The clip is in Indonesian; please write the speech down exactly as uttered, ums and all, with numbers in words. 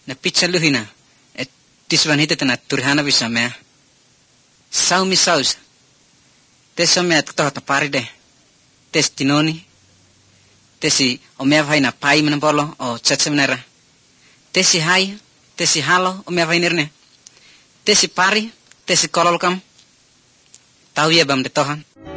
na pichaluhina et tiswan hita na turhana bisame sau mi saus tesome at to ta paride testinoni tesi o me vai na pai men bolo o chatsemnera tesi hai tesi halo o me vai nerne tesi pari tesi kololkam tau ye bam de tohan